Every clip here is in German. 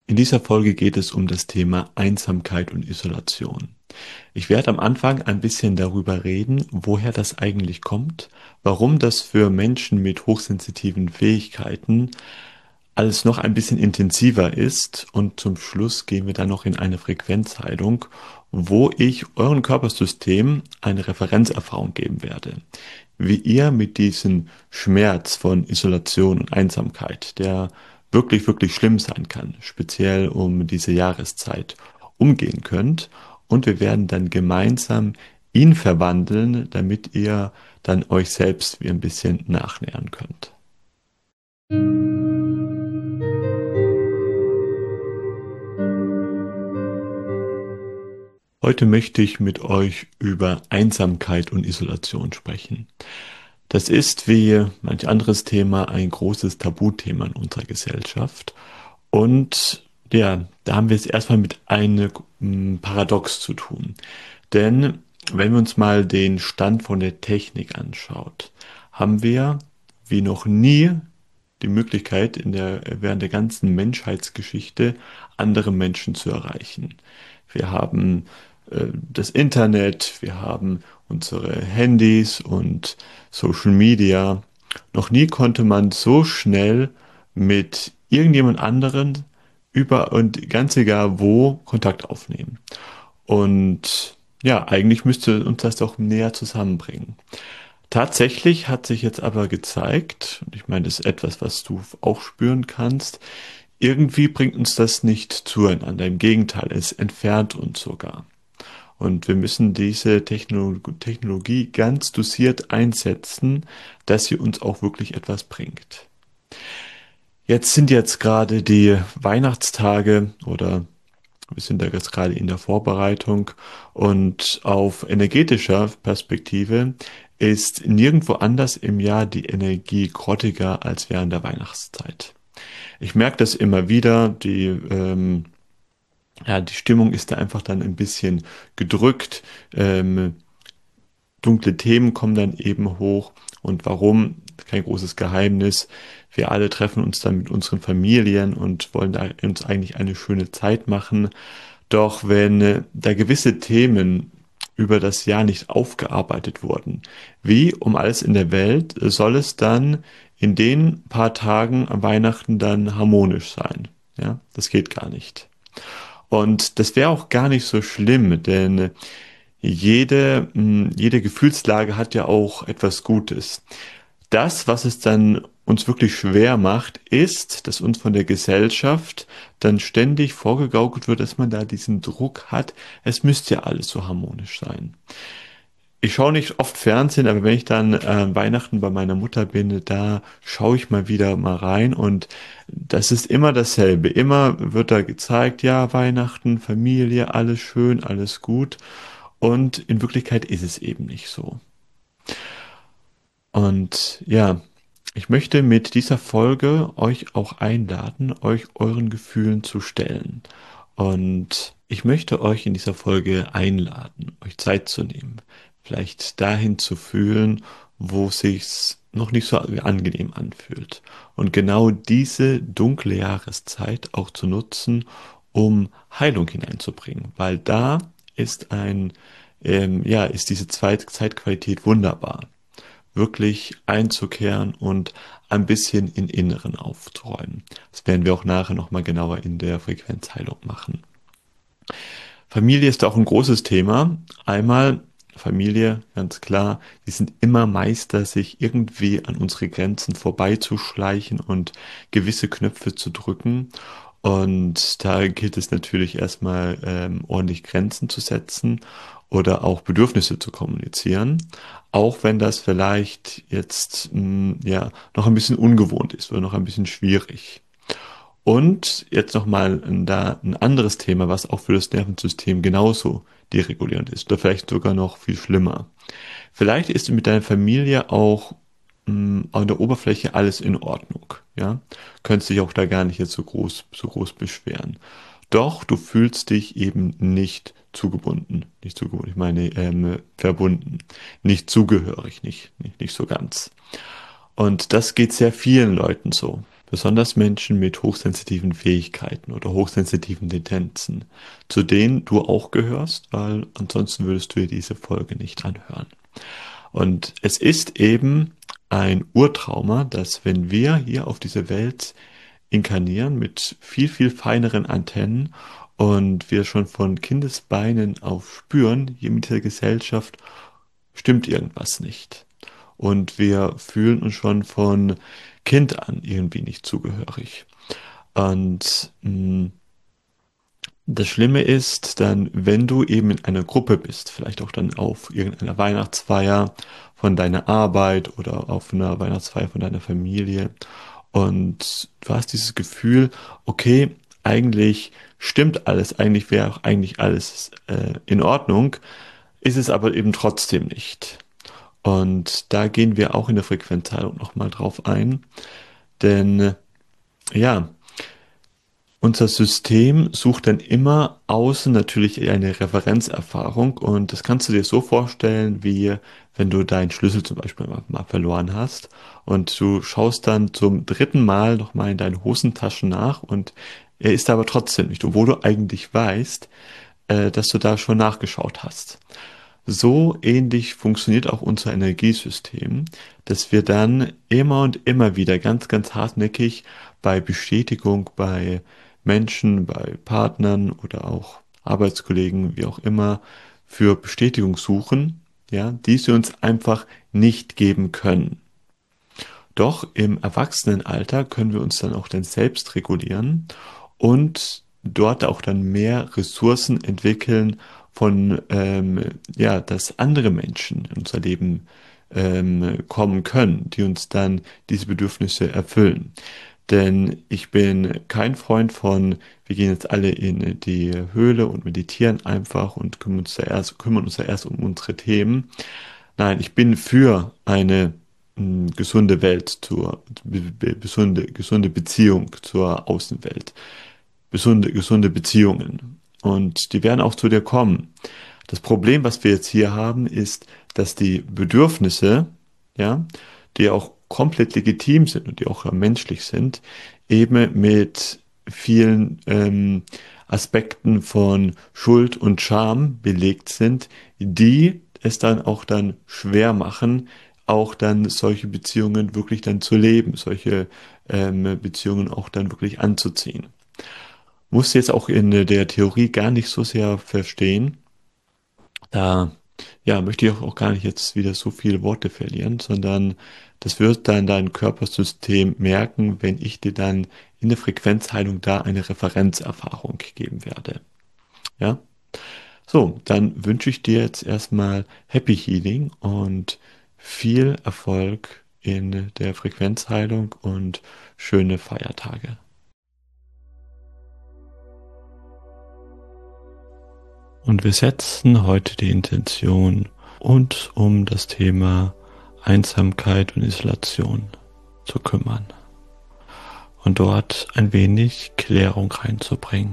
In dieser Folge geht es um das Thema Einsamkeit und Isolation. Ich werde am Anfang ein bisschen darüber reden, woher das eigentlich kommt, warum das für Menschen mit hochsensitiven Fähigkeiten alles noch ein bisschen intensiver ist, und zum Schluss gehen wir dann noch in eine Frequenzheilung, wo ich euren Körpersystem eine Referenzerfahrung geben werde, wie ihr mit diesem Schmerz von Isolation und Einsamkeit, der wirklich, wirklich schlimm sein kann, speziell um diese Jahreszeit, umgehen könnt. Und wir werden dann gemeinsam ihn verwandeln, damit ihr dann euch selbst wie ein bisschen nachnähern könnt. Heute möchte ich mit euch über Einsamkeit und Isolation sprechen. Das ist wie manch anderes Thema ein großes Tabuthema in unserer Gesellschaft. Und ja, da haben wir es erstmal mit einem Paradox zu tun. Denn wenn wir uns mal den Stand von der Technik anschaut, haben wir wie noch nie die Möglichkeit, während der ganzen Menschheitsgeschichte andere Menschen zu erreichen. Wir haben das Internet, wir haben unsere Handys und Social Media. Noch nie konnte man so schnell mit irgendjemand anderen über und ganz egal wo Kontakt aufnehmen. Und ja, eigentlich müsste uns das doch näher zusammenbringen. Tatsächlich hat sich jetzt aber gezeigt, und ich meine, das ist etwas, was du auch spüren kannst, irgendwie bringt uns das nicht zueinander. Im Gegenteil, es entfernt uns sogar. Und wir müssen diese Technologie ganz dosiert einsetzen, dass sie uns auch wirklich etwas bringt. Jetzt sind gerade die Weihnachtstage, oder wir sind da jetzt gerade in der Vorbereitung, und auf energetischer Perspektive ist nirgendwo anders im Jahr die Energie grottiger als während der Weihnachtszeit. Ich merke das immer wieder, die Stimmung ist da einfach dann ein bisschen gedrückt. Dunkle Themen kommen dann eben hoch. Und warum? Kein großes Geheimnis. Wir alle treffen uns dann mit unseren Familien und wollen da uns eigentlich eine schöne Zeit machen. Doch wenn da gewisse Themen über das Jahr nicht aufgearbeitet wurden, wie um alles in der Welt soll es dann in den paar Tagen am Weihnachten dann harmonisch sein? Ja, das geht gar nicht. Und das wäre auch gar nicht so schlimm, denn jede Gefühlslage hat ja auch etwas Gutes. Das, was es dann uns wirklich schwer macht, ist, dass uns von der Gesellschaft dann ständig vorgegaukelt wird, dass man da diesen Druck hat, es müsste ja alles so harmonisch sein. Ich schaue nicht oft Fernsehen, aber wenn ich dann Weihnachten bei meiner Mutter bin, da schaue ich mal wieder mal rein, und das ist immer dasselbe. Immer wird da gezeigt, ja, Weihnachten, Familie, alles schön, alles gut. Und in Wirklichkeit ist es eben nicht so. Und ja, ich möchte mit dieser Folge euch auch einladen, euch euren Gefühlen zu stellen. Und ich möchte euch in dieser Folge einladen, euch Zeit zu nehmen, vielleicht dahin zu fühlen, wo sich's noch nicht so angenehm anfühlt. Und genau diese dunkle Jahreszeit auch zu nutzen, um Heilung hineinzubringen, weil da ist ist diese Zeitqualität wunderbar, wirklich einzukehren und ein bisschen in Inneren aufzuräumen. Das werden wir auch nachher nochmal genauer in der Frequenzheilung machen. Familie ist auch ein großes Thema. Einmal Familie, ganz klar, die sind immer Meister, sich irgendwie an unsere Grenzen vorbeizuschleichen und gewisse Knöpfe zu drücken. Und da gilt es natürlich erstmal ordentlich Grenzen zu setzen oder auch Bedürfnisse zu kommunizieren, auch wenn das vielleicht jetzt noch ein bisschen ungewohnt ist oder noch ein bisschen schwierig. Und jetzt nochmal ein anderes Thema, was auch für das Nervensystem genauso deregulierend ist oder vielleicht sogar noch viel schlimmer. Vielleicht ist mit deiner Familie auch an der Oberfläche alles in Ordnung, ja. Könntest dich auch da gar nicht jetzt so groß beschweren. Doch du fühlst dich eben nicht zugebunden, ich meine verbunden, nicht zugehörig, nicht so ganz. Und das geht sehr vielen Leuten so. besonders Menschen mit hochsensitiven Fähigkeiten oder hochsensitiven Tendenzen, zu denen du auch gehörst, weil ansonsten würdest du dir diese Folge nicht anhören. Und es ist eben ein Urtrauma, dass wenn wir hier auf diese Welt inkarnieren mit viel, viel feineren Antennen und wir schon von Kindesbeinen auf spüren, hier mit der Gesellschaft stimmt irgendwas nicht. Und wir fühlen uns schon von Kind an irgendwie nicht zugehörig. Und das Schlimme ist dann, wenn du eben in einer Gruppe bist, vielleicht auch dann auf irgendeiner Weihnachtsfeier von deiner Arbeit oder auf einer Weihnachtsfeier von deiner Familie und du hast dieses Gefühl, okay, eigentlich stimmt alles, eigentlich wäre auch eigentlich alles in Ordnung, ist es aber eben trotzdem nicht. Und da gehen wir auch in der Frequenzheilung nochmal drauf ein, denn ja, unser System sucht dann immer außen natürlich eine Referenzerfahrung und das kannst du dir so vorstellen, wie wenn du deinen Schlüssel zum Beispiel mal verloren hast und du schaust dann zum dritten Mal nochmal in deine Hosentaschen nach und er ist aber trotzdem nicht, obwohl du eigentlich weißt, dass du da schon nachgeschaut hast. So ähnlich funktioniert auch unser Energiesystem, dass wir dann immer und immer wieder ganz, ganz hartnäckig bei Bestätigung, bei Menschen, bei Partnern oder auch Arbeitskollegen, wie auch immer, für Bestätigung suchen, ja, die sie uns einfach nicht geben können. Doch im Erwachsenenalter können wir uns dann auch dann selbst regulieren und dort auch dann mehr Ressourcen entwickeln von, ja, dass andere Menschen in unser Leben kommen können, die uns dann diese Bedürfnisse erfüllen. Denn ich bin kein Freund von, wir gehen jetzt alle in die Höhle und meditieren einfach und kümmern uns da erst um unsere Themen. Nein, ich bin für eine gesunde Welt gesunde Beziehung zur Außenwelt. Gesunde Beziehungen. Und die werden auch zu dir kommen. Das Problem, was wir jetzt hier haben, ist, dass die Bedürfnisse, ja, die auch komplett legitim sind und die auch menschlich sind, eben mit vielen Aspekten von Schuld und Scham belegt sind, die es dann auch dann schwer machen, auch dann solche Beziehungen wirklich dann zu leben, solche Beziehungen auch dann wirklich anzuziehen. Muss jetzt auch in der Theorie gar nicht so sehr verstehen. Da ja, möchte ich auch gar nicht jetzt wieder so viele Worte verlieren, sondern das wird dann dein Körpersystem merken, wenn ich dir dann in der Frequenzheilung da eine Referenzerfahrung geben werde. Ja? So, dann wünsche ich dir jetzt erstmal Happy Healing und viel Erfolg in der Frequenzheilung und schöne Feiertage. Und wir setzen heute die Intention, uns um das Thema Einsamkeit und Isolation zu kümmern und dort ein wenig Klärung reinzubringen.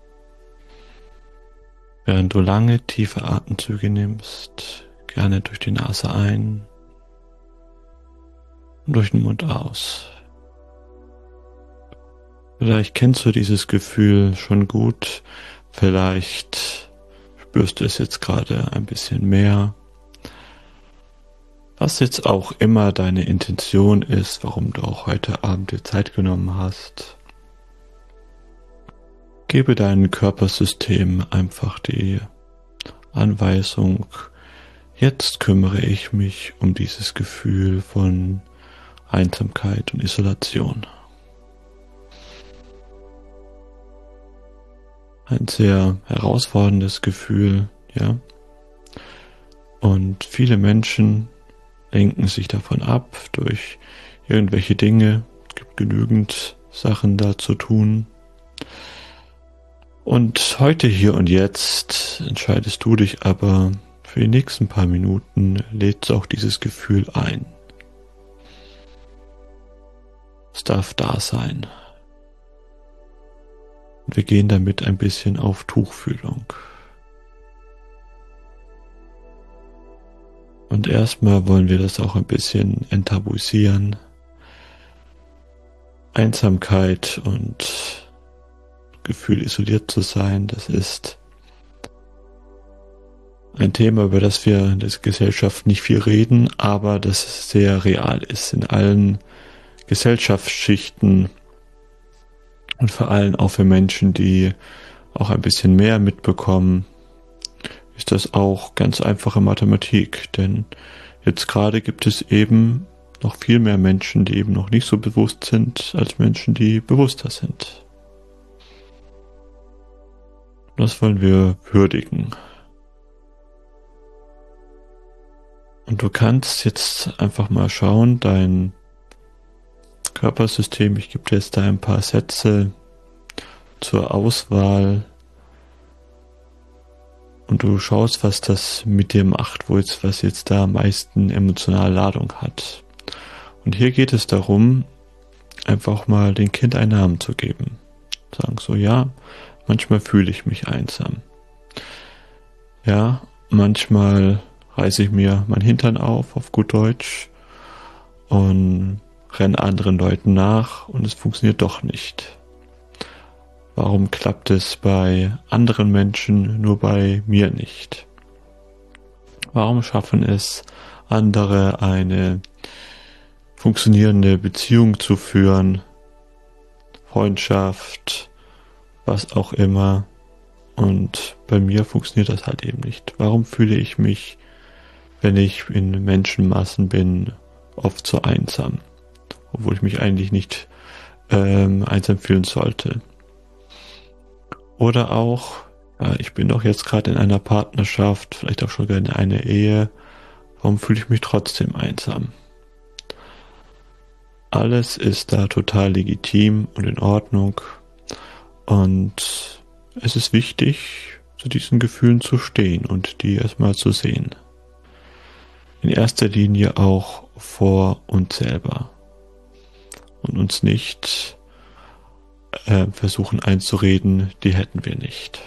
Während du lange tiefe Atemzüge nimmst, gerne durch die Nase ein und durch den Mund aus. Vielleicht kennst du dieses Gefühl schon gut, vielleicht spürst du es jetzt gerade ein bisschen mehr. Was jetzt auch immer deine Intention ist, warum du auch heute Abend dir Zeit genommen hast, gebe deinem Körpersystem einfach die Anweisung, jetzt kümmere ich mich um dieses Gefühl von Einsamkeit und Isolation. Ein sehr herausforderndes Gefühl, ja. Und viele Menschen lenken sich davon ab durch irgendwelche Dinge. Es gibt genügend Sachen da zu tun. Und heute, hier und jetzt entscheidest du dich aber für die nächsten paar Minuten, lädst auch dieses Gefühl ein. Es darf da sein. Und wir gehen damit ein bisschen auf Tuchfühlung. Und erstmal wollen wir das auch ein bisschen enttabuisieren Einsamkeit und Gefühl, isoliert zu sein, das ist ein Thema, über das wir in der Gesellschaft nicht viel reden, aber das sehr real ist in allen Gesellschaftsschichten und vor allem auch für Menschen, die auch ein bisschen mehr mitbekommen, ist das auch ganz einfache Mathematik, denn jetzt gerade gibt es eben noch viel mehr Menschen, die eben noch nicht so bewusst sind, als Menschen, die bewusster sind. Das wollen wir würdigen. Und du kannst jetzt einfach mal schauen, dein Körpersystem, ich gebe dir jetzt da ein paar Sätze zur Auswahl und du schaust, was das mit dir macht, was jetzt da am meisten emotionale Ladung hat. Und hier geht es darum, einfach mal dem Kind einen Namen zu geben. Sagen so, ja, manchmal fühle ich mich einsam. Ja, manchmal reiße ich mir mein Hintern auf gut Deutsch, und renne anderen Leuten nach und es funktioniert doch nicht. Warum klappt es bei anderen Menschen, nur bei mir nicht? Warum schaffen es andere, eine funktionierende Beziehung zu führen, Freundschaft, was auch immer, und bei mir funktioniert das halt eben nicht? Warum fühle ich mich, wenn ich in Menschenmassen bin, oft so einsam, obwohl ich mich eigentlich nicht einsam fühlen sollte? Oder auch, ich bin doch jetzt gerade in einer Partnerschaft, vielleicht auch schon in einer Ehe, warum fühle ich mich trotzdem einsam? Alles ist da total legitim und in Ordnung, und es ist wichtig, zu diesen Gefühlen zu stehen und die erstmal zu sehen. In erster Linie auch vor uns selber und uns nicht versuchen einzureden, die hätten wir nicht.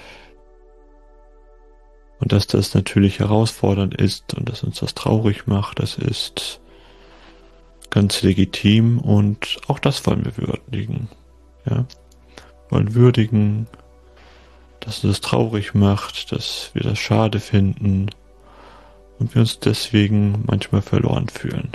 Und dass das natürlich herausfordernd ist und dass uns das traurig macht, das ist ganz legitim, und auch das wollen wir würdigen. Ja? Wollen würdigen, dass es traurig macht, dass wir das schade finden und wir uns deswegen manchmal verloren fühlen.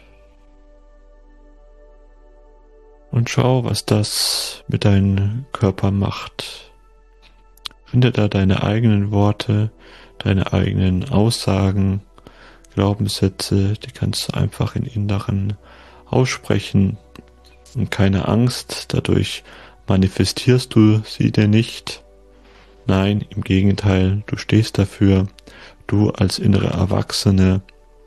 Und schau, was das mit deinem Körper macht. Finde da deine eigenen Worte, deine eigenen Aussagen, Glaubenssätze, die kannst du einfach in Inneren aussprechen, und keine Angst, dadurch manifestierst du sie dir nicht. Nein, im Gegenteil, du stehst dafür, du als innere Erwachsene,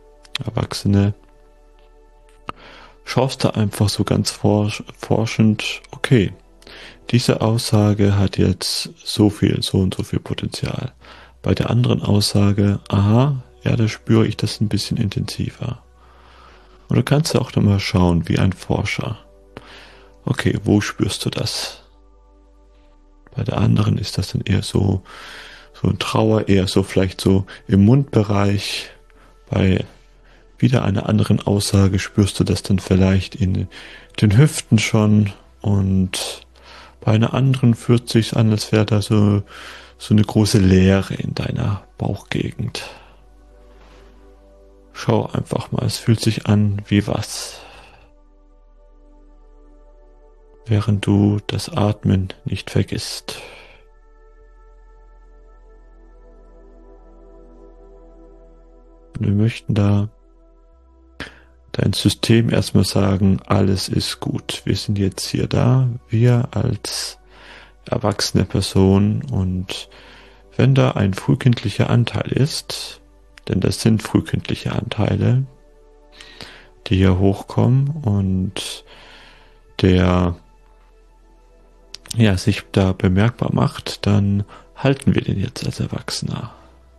schaust da einfach so ganz forschend, okay, diese Aussage hat jetzt so und so viel Potenzial. Bei der anderen Aussage, aha, ja, da spüre ich das ein bisschen intensiver. Und du kannst auch dann mal schauen, wie ein Forscher. Okay, wo spürst du das? Bei der anderen ist das dann eher so ein Trauer, eher so vielleicht so im Mundbereich. Bei wieder einer anderen Aussage spürst du das dann vielleicht in den Hüften schon, und bei einer anderen fühlt sich's an, als wäre da so eine große Leere in deiner Bauchgegend. Schau einfach mal, es fühlt sich an wie was. Während du das Atmen nicht vergisst. Und wir möchten da dein System erstmal sagen, alles ist gut. Wir sind jetzt hier da, wir als erwachsene Person, und wenn da ein frühkindlicher Anteil ist, denn das sind frühkindliche Anteile, die hier hochkommen und der sich da bemerkbar macht, dann halten wir den jetzt als Erwachsener.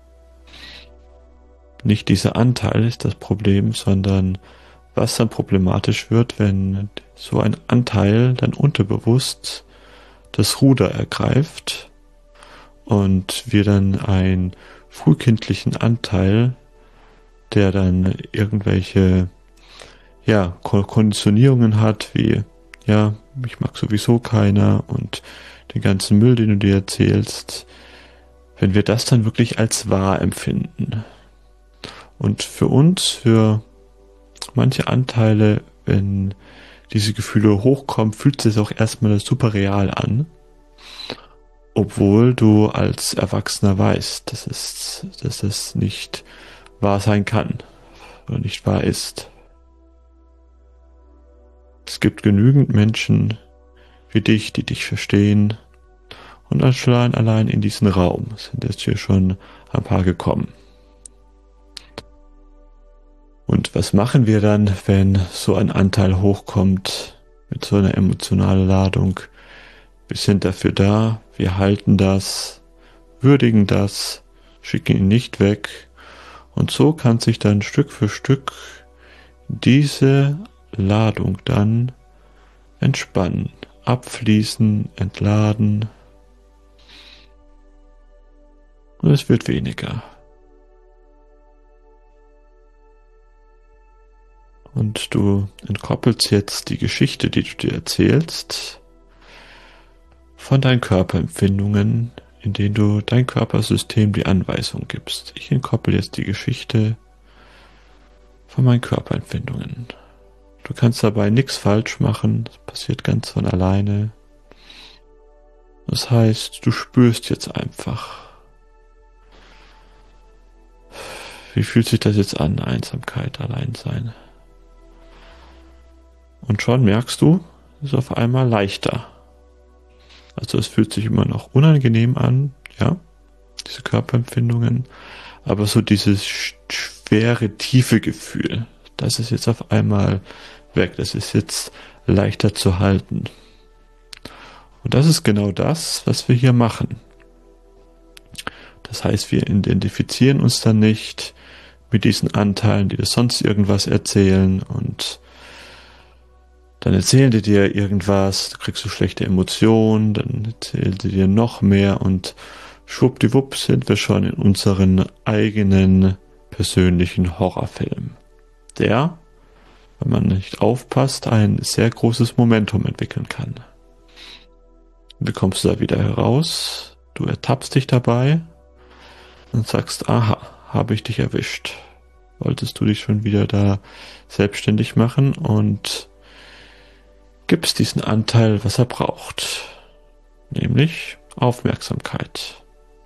Nicht dieser Anteil ist das Problem, sondern was dann problematisch wird, wenn so ein Anteil dann unterbewusst das Ruder ergreift und wir dann einen frühkindlichen Anteil, der dann irgendwelche Konditionierungen hat, wie ja, mich mag sowieso keiner und den ganzen Müll, den du dir erzählst, wenn wir das dann wirklich als wahr empfinden. Und für uns, für manche Anteile, wenn diese Gefühle hochkommen, fühlt es sich auch erstmal super real an. Obwohl du als Erwachsener weißt, dass es nicht wahr sein kann oder nicht wahr ist. Es gibt genügend Menschen wie dich, die dich verstehen. Und allein in diesen Raum sind jetzt hier schon ein paar gekommen. Und was machen wir dann, wenn so ein Anteil hochkommt mit so einer emotionalen Ladung? Wir sind dafür da, wir halten das, würdigen das, schicken ihn nicht weg. Und so kann sich dann Stück für Stück diese Ladung dann entspannen, abfließen, entladen. Und es wird weniger. Und du entkoppelst jetzt die Geschichte, die du dir erzählst, von deinen Körperempfindungen, in denen du dein Körpersystem die Anweisung gibst. Ich entkoppel jetzt die Geschichte von meinen Körperempfindungen. Du kannst dabei nichts falsch machen, das passiert ganz von alleine. Das heißt, du spürst jetzt einfach. Wie fühlt sich das jetzt an, Einsamkeit, Alleinsein? Und schon merkst du, es ist auf einmal leichter. Also es fühlt sich immer noch unangenehm an, ja, diese Körperempfindungen, aber so dieses schwere, tiefe Gefühl, das ist jetzt auf einmal weg, das ist jetzt leichter zu halten. Und das ist genau das, was wir hier machen. Das heißt, wir identifizieren uns dann nicht mit diesen Anteilen, die dir sonst irgendwas erzählen und dann erzählen die dir irgendwas, du kriegst so schlechte Emotionen, dann erzählen sie dir noch mehr und schwuppdiwupp sind wir schon in unseren eigenen persönlichen Horrorfilm, der, wenn man nicht aufpasst, ein sehr großes Momentum entwickeln kann. Wie kommst du da wieder heraus? Du ertappst dich dabei und sagst, aha, habe ich dich erwischt. Wolltest du dich schon wieder da selbstständig machen und gibst diesen Anteil, was er braucht, nämlich Aufmerksamkeit.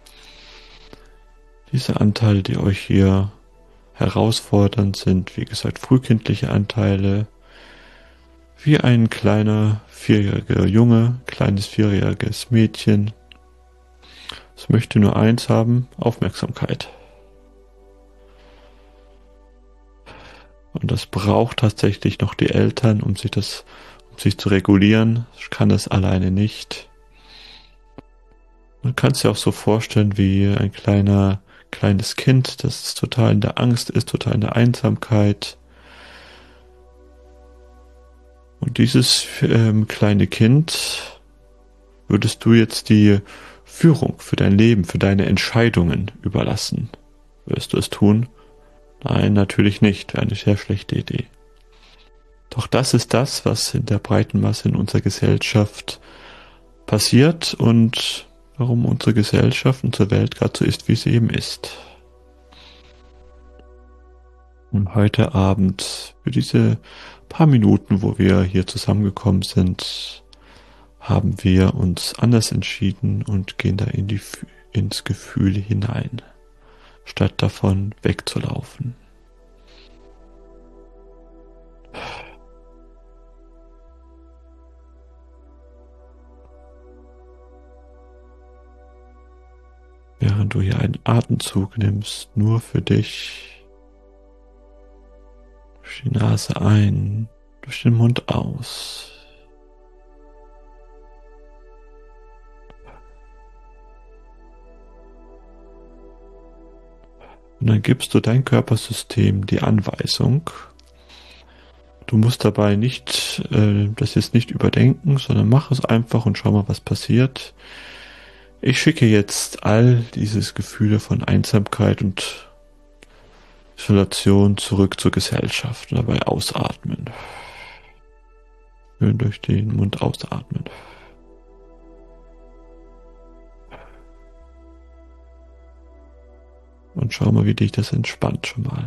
Diese Anteile, die euch hier herausfordern, sind, wie gesagt, frühkindliche Anteile, wie ein kleiner 4-jähriger Junge, kleines 4-jähriges Mädchen. Es möchte nur eins haben, Aufmerksamkeit. Und das braucht tatsächlich noch die Eltern, um sich zu regulieren. Ich kann das alleine nicht. Man kann es sich auch so vorstellen wie ein kleines Kind, das total in der Angst ist, total in der Einsamkeit. Und dieses kleine Kind würdest du jetzt die Führung für dein Leben, für deine Entscheidungen überlassen. Würdest du es tun? Nein, natürlich nicht. Wäre eine sehr schlechte Idee. Doch das ist das, was in der breiten Masse in unserer Gesellschaft passiert und warum unsere Gesellschaft, unsere Welt gerade so ist, wie sie eben ist. Und heute Abend, für diese paar Minuten, wo wir hier zusammengekommen sind, haben wir uns anders entschieden und gehen da ins Gefühl hinein, statt davon wegzulaufen. Während du hier einen Atemzug nimmst, nur für dich, durch die Nase ein, durch den Mund aus. Und dann gibst du dein Körpersystem die Anweisung. Du musst dabei das jetzt nicht überdenken, sondern mach es einfach und schau mal, was passiert. Ich schicke jetzt all dieses Gefühle von Einsamkeit und Isolation zurück zur Gesellschaft und dabei ausatmen. Schön durch den Mund ausatmen. Und schau mal, wie dich das entspannt schon mal.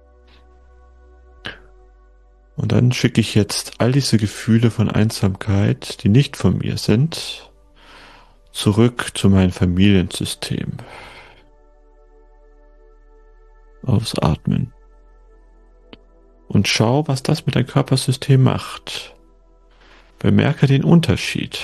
Und dann schicke ich jetzt all diese Gefühle von Einsamkeit, die nicht von mir sind, zurück zu meinem Familiensystem. Ausatmen. Und schau, was das mit deinem Körpersystem macht. Bemerke den Unterschied.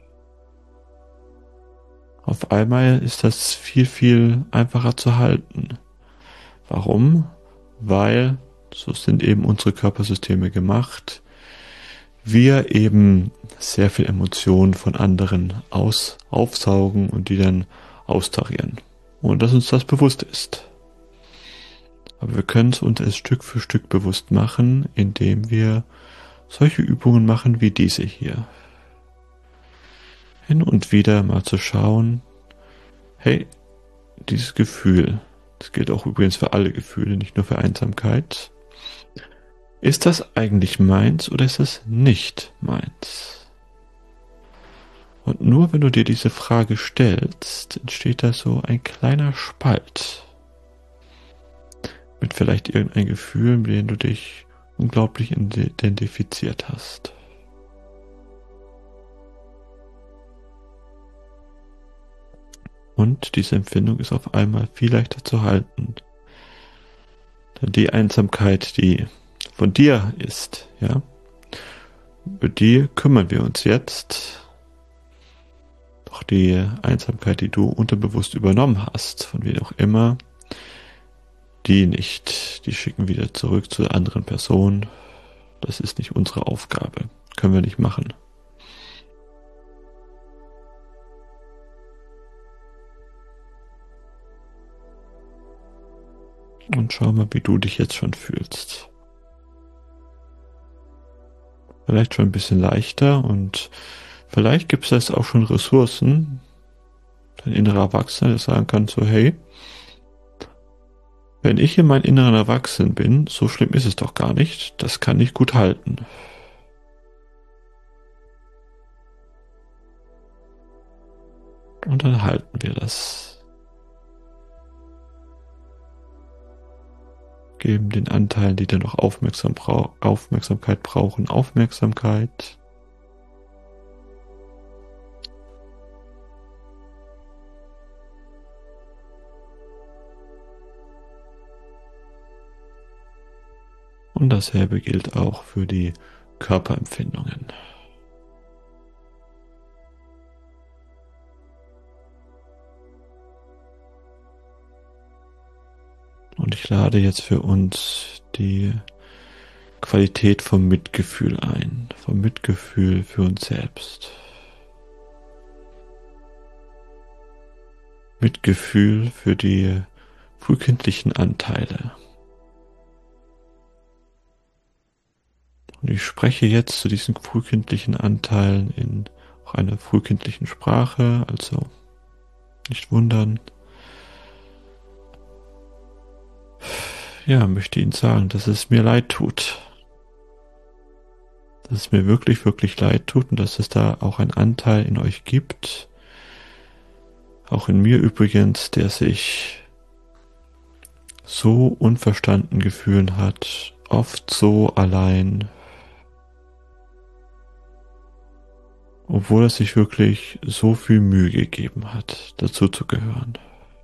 Auf einmal ist das viel, viel einfacher zu halten. Warum? Weil, so sind eben unsere Körpersysteme gemacht, wir eben sehr viel Emotionen von anderen aufsaugen und die dann austarieren. Und dass uns das bewusst ist. Aber wir können es uns erst Stück für Stück bewusst machen, indem wir solche Übungen machen wie diese hier. Hin und wieder mal zu schauen, hey, dieses Gefühl, das gilt auch übrigens für alle Gefühle, nicht nur für Einsamkeit, ist das eigentlich meins oder ist es nicht meins? Und nur wenn du dir diese Frage stellst, entsteht da so ein kleiner Spalt mit vielleicht irgendein Gefühl, mit dem du dich unglaublich identifiziert hast. Und diese Empfindung ist auf einmal viel leichter zu halten. Denn die Einsamkeit, die von dir ist, ja, über die kümmern wir uns jetzt. Doch die Einsamkeit, die du unterbewusst übernommen hast, von wem auch immer, die nicht. Die schicken wieder zurück zu der anderen Person. Das ist nicht unsere Aufgabe. Können wir nicht machen. Und schau mal, wie du dich jetzt schon fühlst. Vielleicht schon ein bisschen leichter und vielleicht gibt es jetzt auch schon Ressourcen, dein innerer Erwachsener, der sagen kann so, hey, wenn ich in meinem inneren Erwachsenen bin, so schlimm ist es doch gar nicht, das kann ich gut halten. Und dann halten wir das. Geben den Anteilen, die dann noch Aufmerksamkeit brauchen, Aufmerksamkeit. Und dasselbe gilt auch für die Körperempfindungen. Und ich lade jetzt für uns die Qualität vom Mitgefühl ein, vom Mitgefühl für uns selbst. Mitgefühl für die frühkindlichen Anteile. Und ich spreche jetzt zu diesen frühkindlichen Anteilen in auch einer frühkindlichen Sprache, also nicht wundern. Ja, möchte Ihnen sagen, dass es mir leid tut. Dass es mir wirklich, wirklich leid tut und dass es da auch einen Anteil in euch gibt, auch in mir übrigens, der sich so unverstanden gefühlt hat, oft so allein, obwohl er sich wirklich so viel Mühe gegeben hat, dazu zu gehören.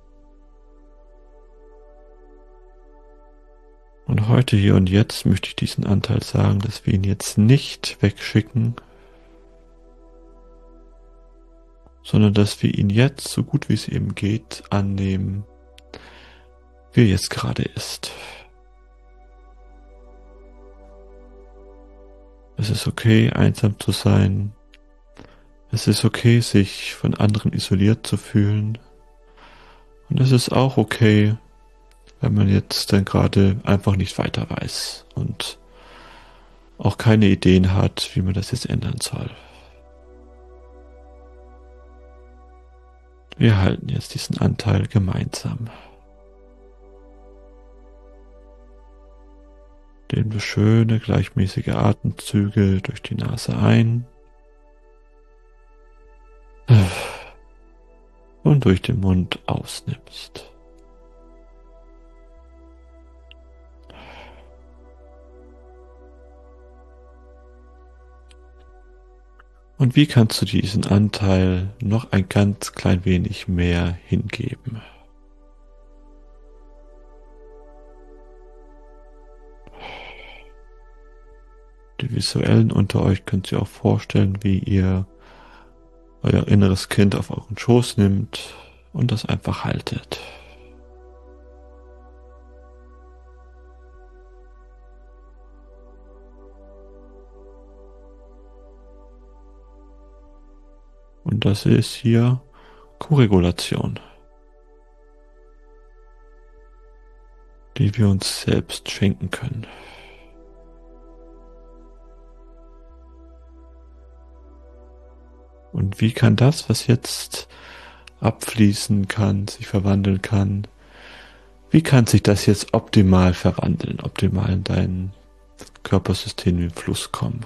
Und heute, hier und jetzt möchte ich diesen Anteil sagen, dass wir ihn jetzt nicht wegschicken, sondern dass wir ihn jetzt, so gut wie es eben geht, annehmen, wie er jetzt gerade ist. Es ist okay, einsam zu sein. Es ist okay, sich von anderen isoliert zu fühlen. Und es ist auch okay, wenn man jetzt dann gerade einfach nicht weiter weiß und auch keine Ideen hat, wie man das jetzt ändern soll. Wir halten jetzt diesen Anteil gemeinsam. indem du schöne, gleichmäßige Atemzüge durch die Nase ein und durch den Mund ausnimmst. Und wie kannst du diesen Anteil noch ein ganz klein wenig mehr hingeben? Die Visuellen unter euch könnt ihr auch vorstellen, wie ihr euer inneres Kind auf euren Schoß nimmt und das einfach haltet. Und das ist hier Koregulation, die wir uns selbst schenken können. Und wie kann das, was jetzt abfließen kann, sich verwandeln kann, wie kann sich das jetzt optimal verwandeln, optimal in dein Körpersystem in den Fluss kommen?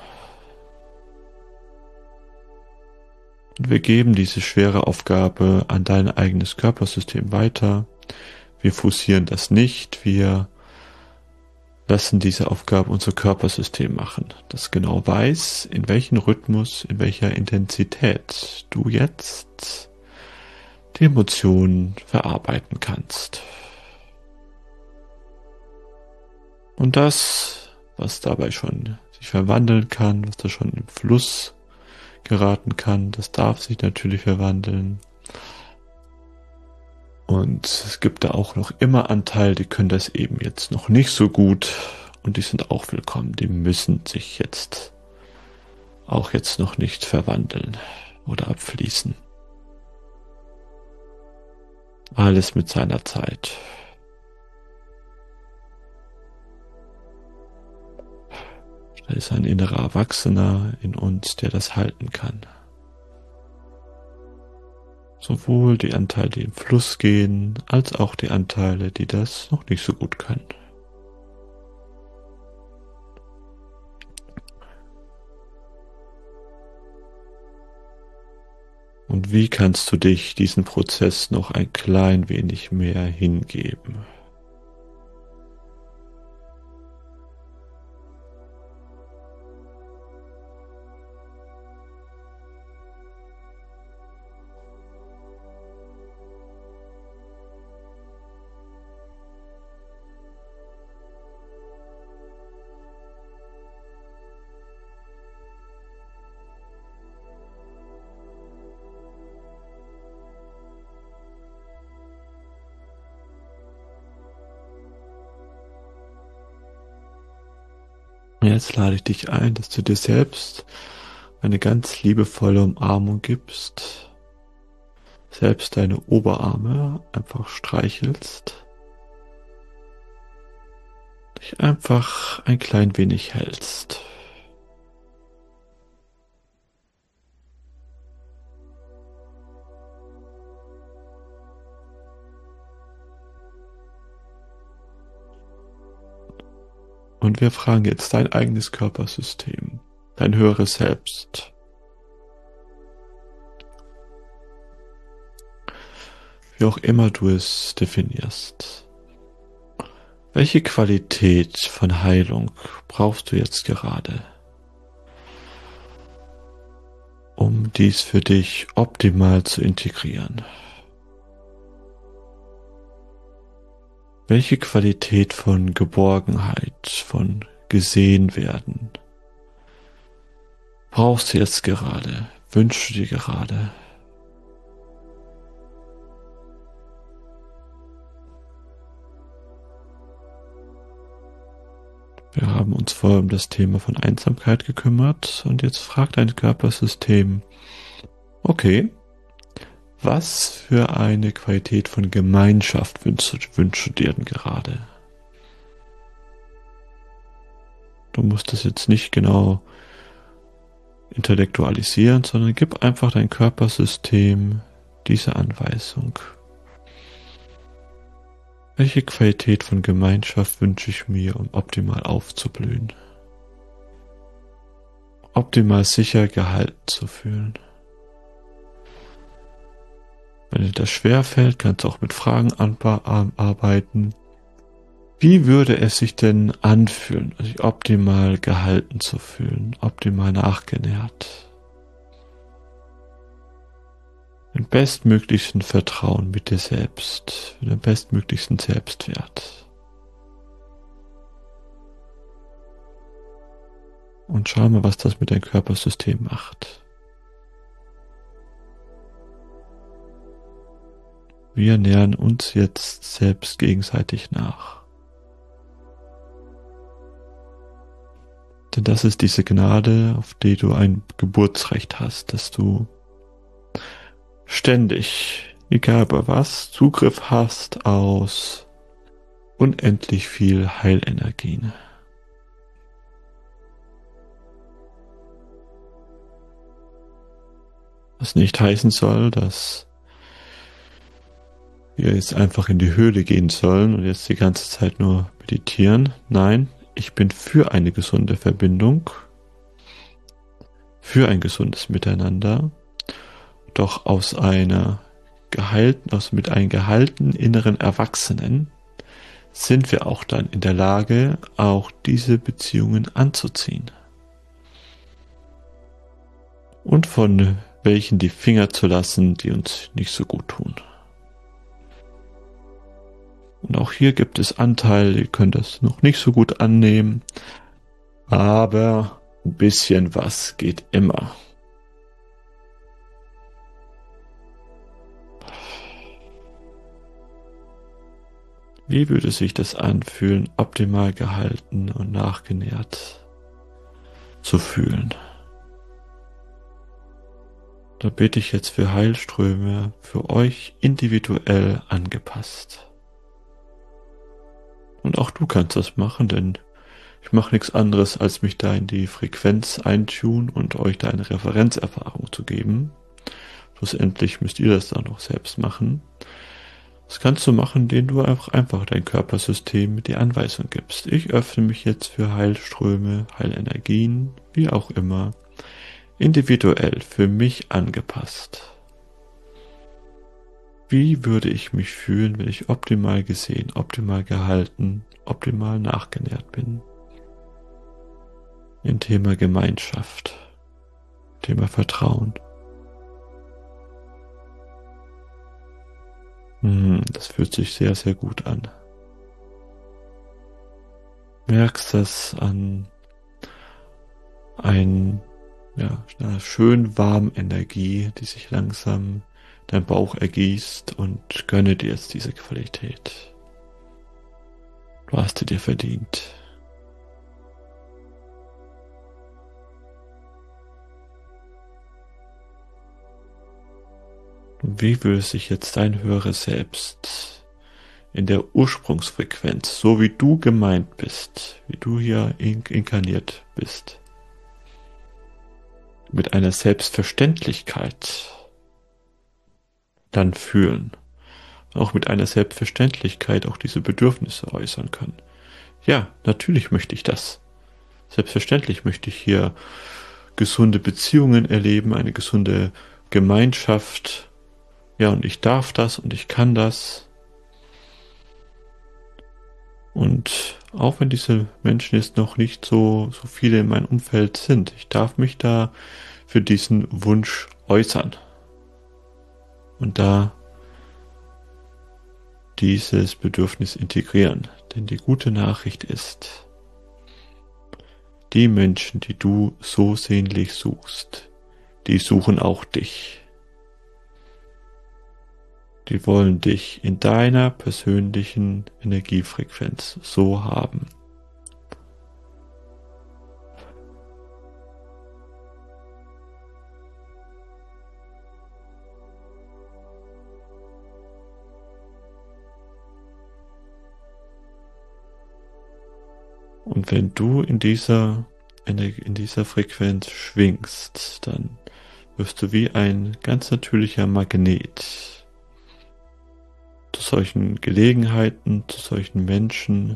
Und wir geben diese schwere Aufgabe an dein eigenes Körpersystem weiter. Wir forcieren das nicht, wir lassen diese Aufgabe unser Körpersystem machen, das genau weiß, in welchem Rhythmus, in welcher Intensität du jetzt die Emotionen verarbeiten kannst. Und das, was dabei schon sich verwandeln kann, was da schon im Fluss geraten kann, das darf sich natürlich verwandeln. Und es gibt da auch noch immer Anteile, die können das eben jetzt noch nicht so gut und die sind auch willkommen. Die müssen sich jetzt auch jetzt noch nicht verwandeln oder abfließen. Alles mit seiner Zeit. Da ist ein innerer Erwachsener in uns, der das halten kann. Sowohl die Anteile, die im Fluss gehen, als auch die Anteile, die das noch nicht so gut können. Und wie kannst du dich diesen Prozess noch ein klein wenig mehr hingeben? Jetzt lade ich dich ein, dass du dir selbst eine ganz liebevolle Umarmung gibst, selbst deine Oberarme einfach streichelst, dich einfach ein klein wenig hältst. Und wir fragen jetzt dein eigenes Körpersystem, dein höheres Selbst. Wie auch immer du es definierst. Welche Qualität von Heilung brauchst du jetzt gerade, um dies für dich optimal zu integrieren? Welche Qualität von Geborgenheit, von gesehen werden brauchst du jetzt gerade, wünschst du dir gerade? Wir haben uns vorher um das Thema von Einsamkeit gekümmert und jetzt fragt dein Körpersystem, okay, was für eine Qualität von Gemeinschaft wünschst du dir denn gerade? Du musst es jetzt nicht genau intellektualisieren, sondern gib einfach dein Körpersystem diese Anweisung. Welche Qualität von Gemeinschaft wünsche ich mir, um optimal aufzublühen? Optimal sicher gehalten zu fühlen. Wenn dir das schwerfällt, kannst du auch mit Fragen arbeiten. Wie würde es sich denn anfühlen, sich optimal gehalten zu fühlen, optimal nachgenährt? Im bestmöglichsten Vertrauen mit dir selbst, mit dem bestmöglichsten Selbstwert. Und schau mal, was das mit deinem Körpersystem macht. Wir nähern uns jetzt selbst gegenseitig nach. Denn das ist diese Gnade, auf die du ein Geburtsrecht hast, dass du ständig, egal bei was, Zugriff hast aus unendlich viel Heilenergien. Was nicht heißen soll, dass wir jetzt einfach in die Höhle gehen sollen und jetzt die ganze Zeit nur meditieren. Nein, ich bin für eine gesunde Verbindung, für ein gesundes Miteinander, doch mit einem gehaltenen inneren Erwachsenen sind wir auch dann in der Lage, auch diese Beziehungen anzuziehen. Und von welchen die Finger zu lassen, die uns nicht so gut tun. Und auch hier gibt es Anteile, ihr könnt das noch nicht so gut annehmen, aber ein bisschen was geht immer. Wie würde sich das anfühlen, optimal gehalten und nachgenährt zu fühlen? Da bete ich jetzt für Heilströme, für euch individuell angepasst. Und auch du kannst das machen, denn ich mache nichts anderes, als mich da in die Frequenz eintun und euch da eine Referenzerfahrung zu geben. Schlussendlich müsst ihr das dann noch selbst machen. Das kannst du machen, indem du einfach dein Körpersystem die Anweisung gibst. Ich öffne mich jetzt für Heilströme, Heilenergien, wie auch immer, individuell für mich angepasst. Wie würde ich mich fühlen, wenn ich optimal gesehen, optimal gehalten, optimal nachgenährt bin? Im Thema Gemeinschaft, Thema Vertrauen. Das fühlt sich sehr, sehr gut an. Merkst das an einer schön warmen Energie, die sich langsam dein Bauch ergießt, und gönne dir jetzt diese Qualität. Du hast sie dir verdient. Wie würde sich jetzt dein höheres Selbst in der Ursprungsfrequenz, so wie du gemeint bist, wie du hier inkarniert bist, mit einer Selbstverständlichkeit dann fühlen, auch mit einer Selbstverständlichkeit auch diese Bedürfnisse äußern können? Ja, natürlich möchte ich das. Selbstverständlich möchte ich hier gesunde Beziehungen erleben, eine gesunde Gemeinschaft. Ja, und ich darf das und ich kann das. Und auch wenn diese Menschen jetzt noch nicht so viele in meinem Umfeld sind, ich darf mich da für diesen Wunsch äußern. Und da dieses Bedürfnis integrieren. Denn die gute Nachricht ist, die Menschen, die du so sehnlich suchst, die suchen auch dich. Die wollen dich in deiner persönlichen Energiefrequenz so haben. Und wenn du in dieser Frequenz schwingst, dann wirst du wie ein ganz natürlicher Magnet. Du solchen Gelegenheiten, zu solchen Menschen.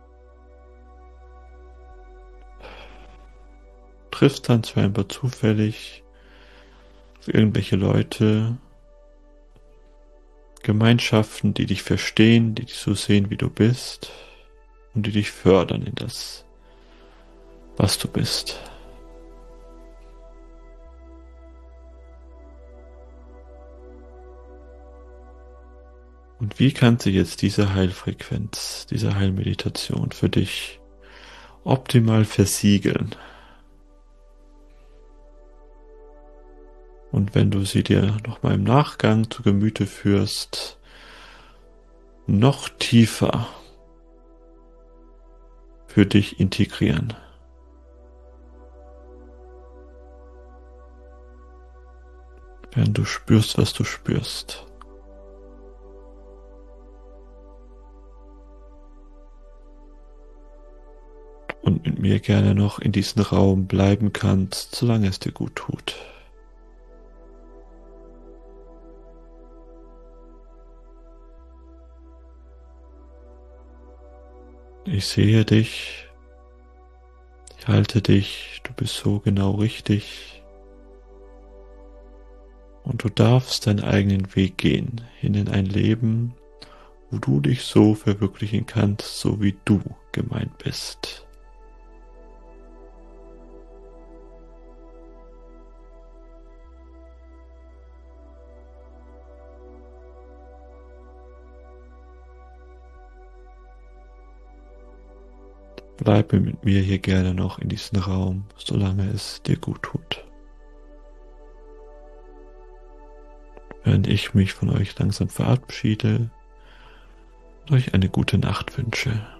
Triffst dann scheinbar zufällig auf irgendwelche Leute, Gemeinschaften, die dich verstehen, die dich so sehen, wie du bist und die dich fördern in das, was du bist. Und wie kannst du jetzt diese Heilfrequenz, diese Heilmeditation für dich optimal versiegeln? Und wenn du sie dir nochmal im Nachgang zu Gemüte führst, noch tiefer für dich integrieren. Während du spürst, was du spürst. Und mit mir gerne noch in diesem Raum bleiben kannst, solange es dir gut tut. Ich sehe dich, ich halte dich, du bist so genau richtig. Und du darfst deinen eigenen Weg gehen, hin in ein Leben, wo du dich so verwirklichen kannst, so wie du gemeint bist. Bleibe mit mir hier gerne noch in diesem Raum, solange es dir gut tut. Während ich mich von euch langsam verabschiede und euch eine gute Nacht wünsche.